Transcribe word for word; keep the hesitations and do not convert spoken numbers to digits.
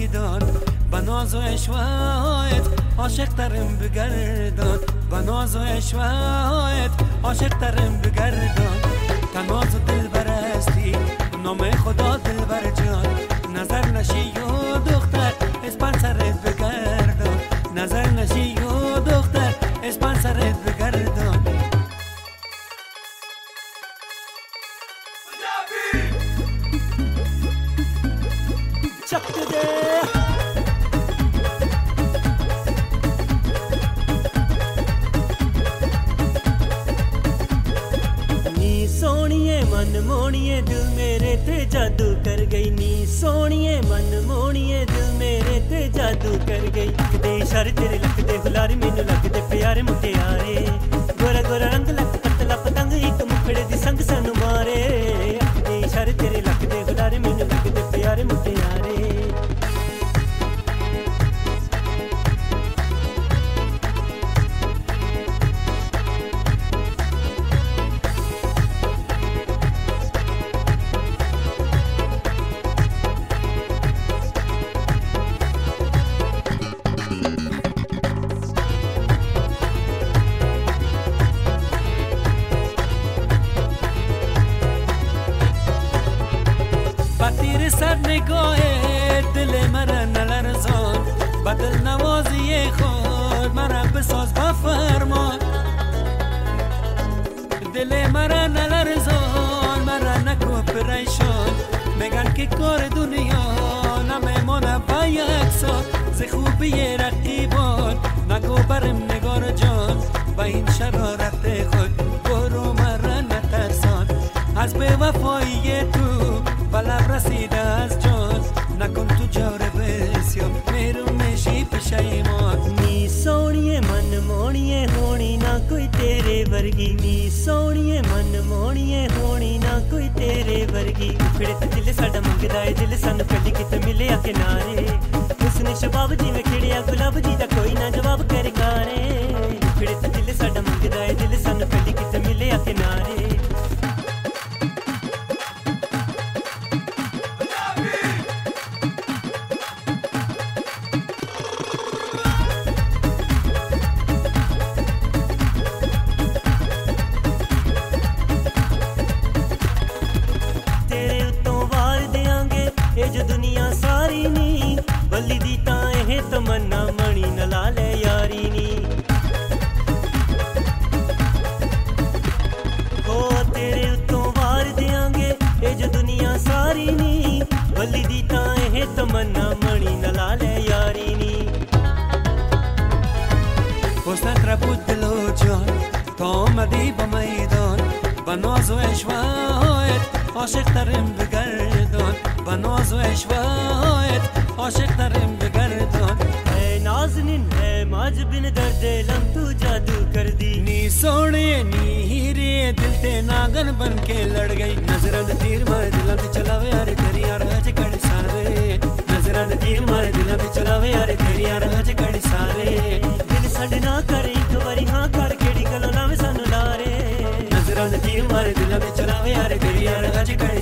میدان با ناز و عشقت عاشق ترم بگردان با ناز و عشقت عاشق ترم بگردان تا ناز و دل برستی نام خدا دل بر جان نظر نشی و دختر اسپان سرت بگردان نظر نشی و دختر اسپان سرت بگردان چک ده सोनिए मन मोनिए दिल मेरे ते जादू कर गई नी सोनिए मन मोनिए दिल मेरे ते जादू कर गई कदे इशारे तेरे लगदे हुलारे मैनू लगदे प्यारे मुटियारे गोरा गोरा रंग लग पतला पतंग एक मुखड़े दी संग सानू मारे कदे इशारे तेरे लगदे हुलारे मैनू लगदे प्यारे मुटियारे تیر سر نگاه دل مرا نلرزان بدل نوازی خود مرا بساز با فرمان دل مرا نلرزان مرا نکو پریشان میگن که کار دنیا نمیمانه با یک سال ز خوبی رقیبان نگو برم نگار جان با این شرارت خود برو مرا نترسان از به وفایی تو بلب رسیده از جان نکن تو جور بسیار میرو میشی پشیمان नी सोनिए मन मोनिए होनी ना कोई तेरे वर्गी नी सोनिए मन मोनिए होनी ना कोई तेरे वर्गी उखड़े ते दिल साडा मंगदा है दिल सानू कदी किते मिले आ किनारे उसने शबाब जी में खिड़िया गुलाब जी दा कोई ना जवाब करे कारे उखड़े ते दिल साडा मंगदा है दिल सानू कदी किते मिले आ किनारे जो दुनिया सारी नी बल्ली दी ताए है तमन्ना मणि न लाले यारी नी हो तेरे उत्तों वार देंगे ये जो दुनिया सारी नी बल्ली दी ताए है तमन्ना मणि न लाले यारी नी حسن ربود دل و جان تا آمدی با میدان با ناز و عشقت عاشق ترم بگردان با ناز و عشقت عاشق ترم بگردان اے نازنین ہے ماج بن درد لم تو جادو کر دی نی سونے نی ہیرے دل تے ناگن بن کے لڑ گئی نظران تیر مارے دلوں تے چلاوے یار تیری راہ چ کڑ سارے نظران تیر مارے دلوں تے چلاوے یار تیری راہ چ کڑ سارے دل ساڈے نا کرے ایک واری ہاں کر کیڑی گلوں لاوے سانو لارے نظران تیر مارے دلوں تے چلاوے یار تیری راہ چ کڑ